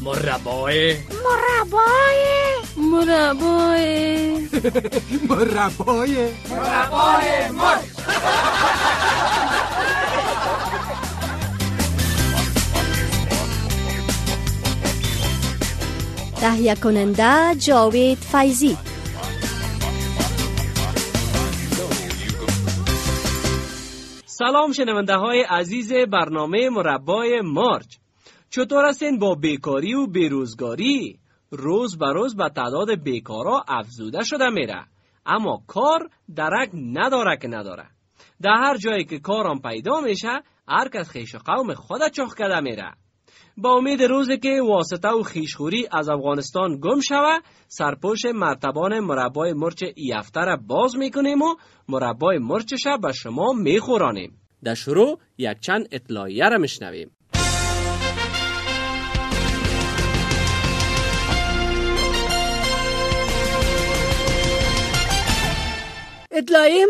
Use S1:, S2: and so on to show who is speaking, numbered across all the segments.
S1: مربای مرچ.
S2: تهیه کننده جاوید فیضی.
S1: سلام شنونده های عزیز برنامه مربای مرچ. چطور هستین با بیکاری و بیروزگاری؟ روز به روز به تعداد بیکارا افزوده شده میره، اما کار درک نداره که نداره. در هر جایی که کارم پیدا میشه هر کس خیش و قوم خود چخ کده میره. با امید روزی که واسطه و خیشخوری از افغانستان گم شوه، سرپوش مرتبان مربای مرچ ای هفته را باز میکنیم و مربای مرچش به شما میخورانیم. در شروع یک چند اطلاعیه را میشنویم.
S3: اطلاعیه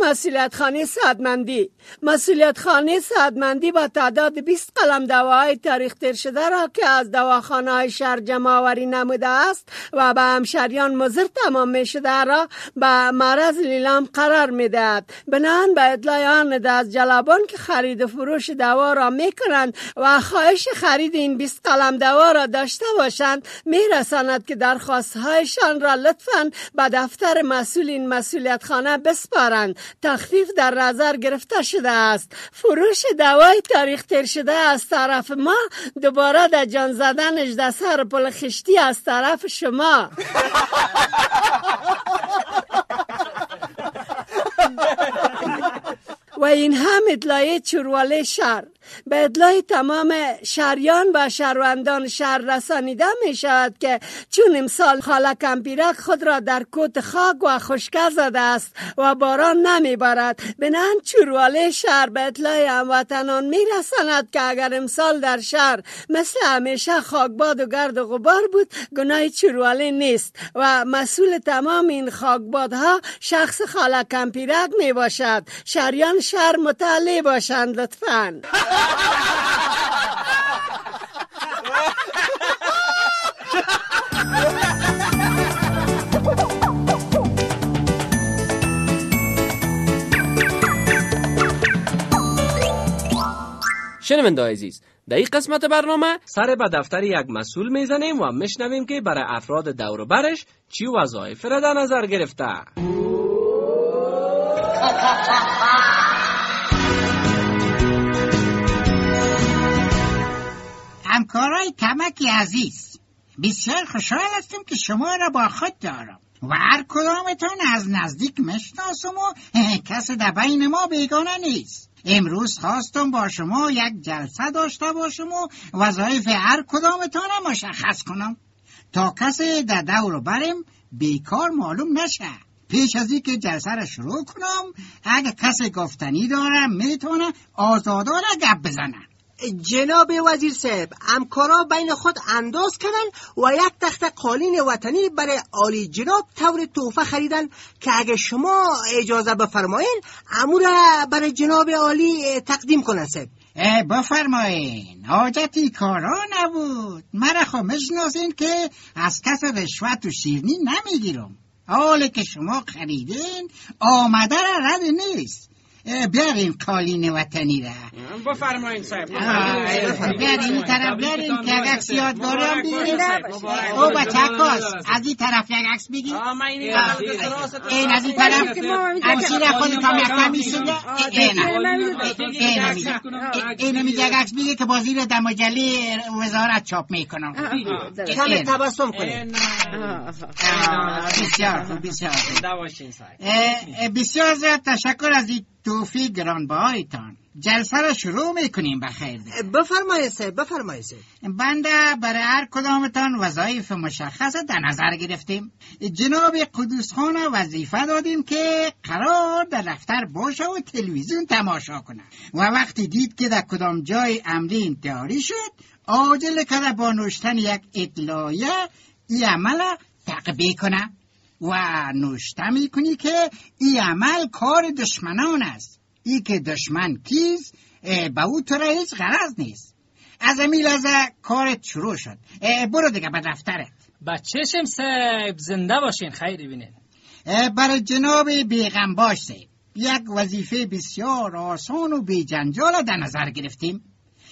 S3: مسئولیت خانه سعدمندی با تعداد 20 قلم دواهای تاریخ تیر شده را که از دواخانه های شهر جمع آوری نموده است و به همشهریان مضر تمام می شده را به معرض لیلام قرار می دهد. بنابراین به اطلاع آن از جلبان که خرید و فروش دوا را می کنند و خواهش خرید این 20 قلم دوا را داشته باشند می رساند که درخواست هایشان را لطفاً به دفتر مسئول این مسئولیت خانه بسپارند. تخفیف در نظر گرفته شده است. فروش دوای تاریخ تیر شده از طرف ما دوباره در جان زدنش در سر پل خشتی از طرف شما. و این هم اطلاعیه چورواله شهر. به اطلاع تمام شهریان و شهروندان شهر رسانیده می شود که چون امسال خاله کمپیرک خود را در کوت خاک و خشکه زده است و باران نمی بارد، بنابراین چورواله شهر به اطلاع هموطنان می رساند که اگر امسال در شهر مثل همیشه خاکباد و گرد و غبار بود، گناه چورواله نیست و مسئول تمام این خاکبادها شخص خاله کمپیرک می باشد. شهریان شهر مطلع باشند لطفاً.
S1: شنونده عزیز، در این قسمت برنامه سر به دفتر یک مسئول میزنیم و میشنویم که برای افراد دور و برش چی وظایف را در نظر گرفته.
S4: همکارای کمکی عزیز، بسیار خوشحال هستم که شما را با خود دارم و هر کدامتان از نزدیک میشناسم و کسی در بین ما بیگانه نیست. امروز خواستم با شما یک جلسه داشته باشم و وظایف هر کدامتان را مشخص کنم تا کسی در دور و برم بیکار معلوم نشه. پیش از اینکه جلسه را شروع کنم، اگه کسی گفتنی داره میتونه آزادانه گپ بزنه.
S5: جناب وزیر صاحب، همکارا بین خود انداز کردن و یک تخت قالین وطنی برای عالی جناب طور تحفه خریدن که اگه شما اجازه بفرمایین امورا برای جناب عالی تقدیم کنن صاحب.
S4: بفرمایین، حاجتی کارا نبود. مرا خو میشناسین که از کس رشوت و شیرینی نمیگیرم. حالی که شما خریدین آمده را رد نیست. بیارین قالین وطنی را.
S6: بفرمایین صاحب.
S4: بیارین این طرف، بیارین که یک عکس یادگاری هم بگیرین. او بچه کاس از این طرف یک عکس بگیر. این از این طرف همشیر خودت هم یک کمیسیده. این میگه یک عکس بگیر که بازی رو در مجله وزارت چاپ میکنم.
S5: کمی تبسم کنین.
S4: بسیار خوب، بسیار خوب. بسیار زیاد تشکر از این توفیق گرانبهایتان. جلسه را شروع میکنیم بخیر.
S5: بفرمایید صاحب، بفرمایید صاحب.
S4: بنده برای هر کدامتان وظایف مشخص در نظر گرفتیم. جناب قدوس خان وظیفه دادیم که قرار در دفتر باشه و تلویزیون تماشا کنه و وقتی دید که در کدام جای امری انتحاری شد، عاجل کرده با نوشتن یک اطلاعیه این عمل تعقیب کنه و نوشته میکنی که این عمل کار دشمنان است. ای که دشمن کیست به او تو را هیچ غرض نیست. از امی لحظه کارت شروع شد. برو دیگه به دفترت.
S6: بچه‌شم صاحب، زنده باشین، خیری بینین.
S4: برای جناب بیغمباش صاحب یک وظیفه بسیار آسان و بی جنجال در نظر گرفتیم.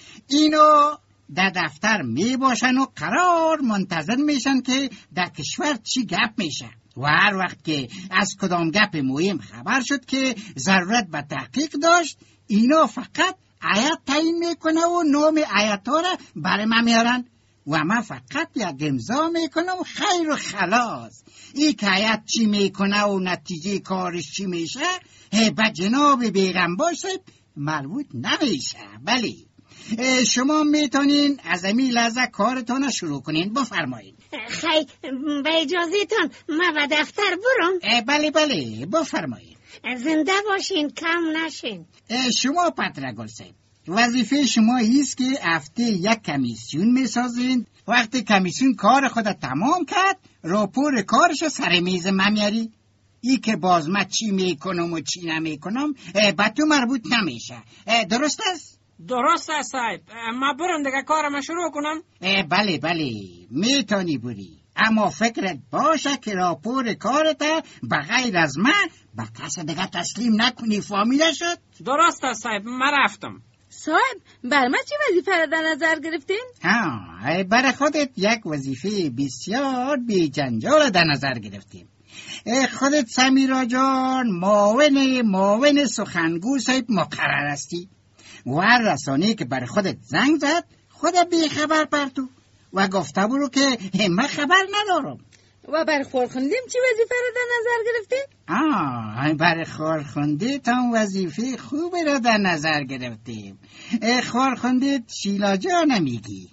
S4: اینو در دفتر می باشن و قرار منتظر میشن که در کشور چی گپ میشه و هر وقت که از کدام گپ مهم خبر شد که ضرورت به تحقیق داشت، اینا فقط آیت تعیین میکنه و نام آیت ها را برای من میارن و من فقط یک امضا میکنم و خیر و خلاص. این که آیت چی میکنه و نتیجه کارش چی میشه به جناب بیغمباش مربوط نمیشه. بلی شما میتونین از امی لحظه کارتون شروع کنین. بفرمایید.
S3: خیلی به اجازهتون من به دفتر برم؟
S4: بله بفرمایید.
S3: زنده باشین، کم نشین.
S4: شما پترگل صاحب وظیفه شما ایست که هفته یک کمیسیون میسازین. وقتی کمیسیون کار خود تمام کرد راپور کارش سر میز من میاری. ای که باز من چی میکنم و چی نمیکنم به تو مربوط نمیشه. درست است؟
S6: درست است صاحب. ما برم دیگه کارم شروع کنم؟
S4: بله میتونی بری، اما فکرت باشه که راپور کارت بغیر از من به کس دیگه تسلیم نکنی. فهمیده شد؟
S6: درست است صاحب، من رفتم.
S7: صاحب بر من چی وظیفه را در نظر گرفتین؟
S4: برای خودت یک وظیفه بسیار بی جنجال در نظر گرفتیم. خودت سمیرا جان معاون سخنگو صاحب مقرر هستی و هر رسانه‌ای که برای خودت زنگ زد خودت بی خبر پرتو و گفته برو که من خبر ندارم.
S7: و بر خورخوندیم چی وظیفه را در نظر گرفتین؟
S4: برای خورخوندی تا وظیفه خوب را در نظر گرفتیم. خورخوندی شیلا جان میگی؟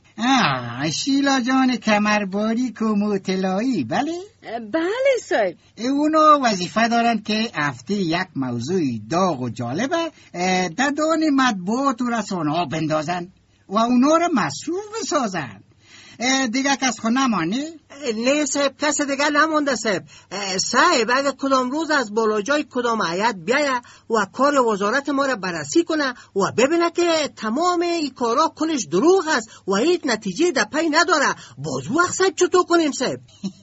S4: شیلا جان کمرباری کوموتلایی. بله
S7: صاحب.
S4: اونا وظیفه دارن که هفته یک موضوع داغ و جالبه در دان مطبوعات و رسانه ها بندازن و اونا را مصروف بسازن. دیگه کس خود نمانی؟
S5: نه صاحب، کس دیگه نمانده صاحب. صاحب اگه کدام روز از بالا جای کدام هیئت بیایه و کار وزارت ما را بررسی کنه و ببینه که تمام این کارا کلش دروغ است و هیچ نتیجه در پی نداره، باز وقت صاحب چطور کنیم صاحب؟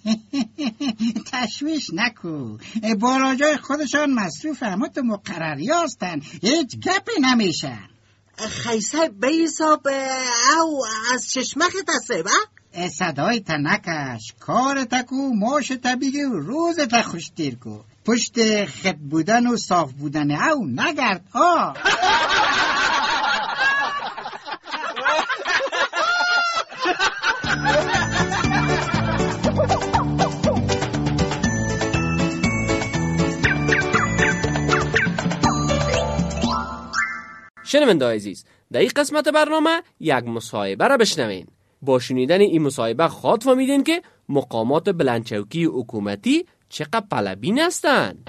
S4: تشویش نکو، بالا جای خودشان مصروف همت مقرری هستن، هیچ گپی نمیشه.
S5: خیلی صاحب به حساب او از چشمخت هست صاحب؟
S4: صدای تا نکش، کار تا کو، ماش تا بگی و روز تا خوشتیر کو. پشت خط بودن و صاف بودن او نگرد.
S1: شنونده عزیز، در این قسمت برنامه یک مصاحبه را بشنوین. با شنیدن این مصاحبه خود فهمیدین که مقامات بلندچوکی حکومتی چقدر طلبین هستند.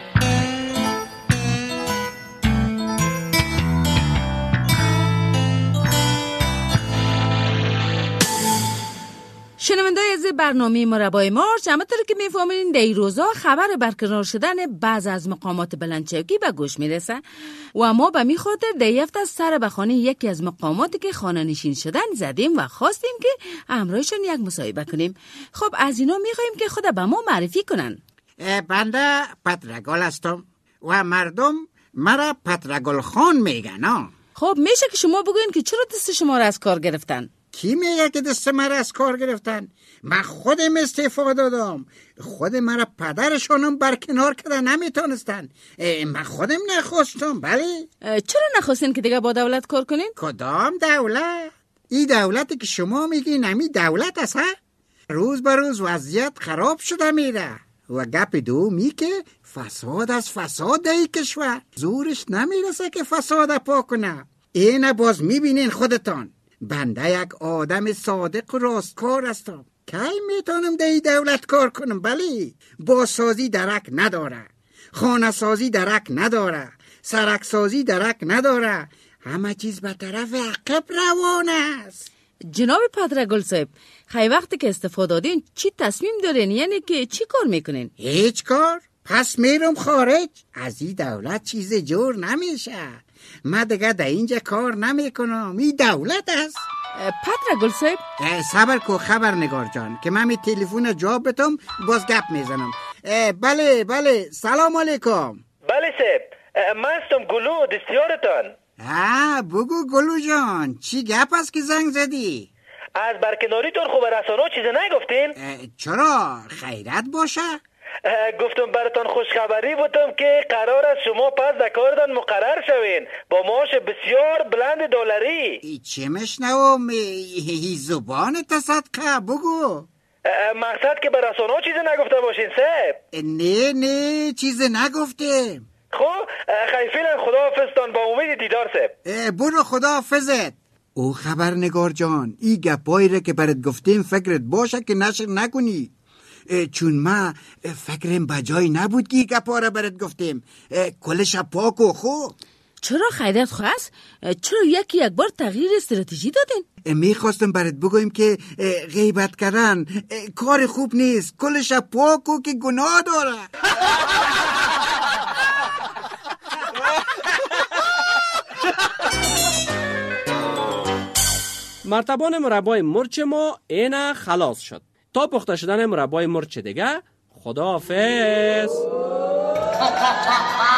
S7: شنونده‌های عزیز برنامه مربای مارچ، همونطور که میفهمین در این روزا خبر برقرار شدن بعض از مقامات بلندچوکی به گوش میرسه و ما به می خاطر در این هفته سر به خانه یکی از مقاماتی که خانه نشین شدن زدیم و خواستیم که همراهشون یک مصاحبه کنیم. خب از اینا میخوایم که خود به ما معرفی کنن.
S4: بنده پترگل هستم و مردم مرا پترگل خان میگن.
S7: خب میشه که شما بگوین که چرا دست شما را از کار گرفتن؟
S4: کی میگه که دست مرا از کار گرفتن؟ من خودم استعفا دادم. خود مرا پدرشانم برکنار کرده نمیتونستن. من خودم نخواستم. بله.
S7: چرا نخواستین که دیگه با دولت کار کنین؟
S4: کدام دولت؟ این دولتی که شما میگین همی دولت است؟ روز به روز وضعیت خراب شده میره و گپ دومی که فساد از فساد در این کشور. زورش نمیرسه که فساد پاک کنه. اینه باز میبینین خودتان. بنده یک آدم صادق و راستکار هستم. کی میتونم در این دولت کار کنم؟ بله. بازسازی درک نداره، خانه سازی درک نداره، سرک سازی درک نداره. همه چیز به طرف عقب روان است.
S7: جناب پترگل صاحب، خیلی وقتی که استفاده دادین چی تصمیم دارین؟ یعنی که چی کار میکنین؟
S4: هیچ کار. پس میرم خارج. از این دولت چیز جور نمیشه. من دیگه در اینجا کار نمیکنم. این دولت است.
S7: پتر گل صاحب.
S8: صبر کو خبرنگار جان که من می تلفن جواب بتم باز گپ میزنم. بله سلام علیکم.
S9: بله صاحب، من هستم گلو دستیارتان.
S8: بگو گلو جان چی گپ است که زنگ زدی؟
S9: از برکناریتون خوب رسانه چیز نگفتین؟
S8: چرا خیرت باشه؟
S9: گفتم براتون خوشخبری بودم که قرار است شما پس در کارتان مقرر شوین با معاش بسیار بلند دلاری.
S8: چه مشنوم زبان تصدقه بگو.
S9: مقصد که به رسانه چیز نگفته باشین صاحب.
S8: نه چیز نگفته.
S9: خب خیفیلن خداحافظتان با امید دیدار صاحب.
S8: برو خداحافظت. او خبرنگار جان این گپایی را که برات گفتیم فکرت باشه که نشر نکنی، چون ما فکرم بجای نبود که گپا را برات گفتیم. کلش پاکو خو.
S7: چرا خیرت خواست؟ چرا یک بار تغییر استراتژی دادین؟
S8: میخواستم برات بگویم که غیبت کردن کار خوب نیست. کلش پاکو که گناه داره.
S1: مرتبان مربای مرچ ما اینا خلاص شد. تا پخته شدن مربای مرچ دیگه خداحافظ.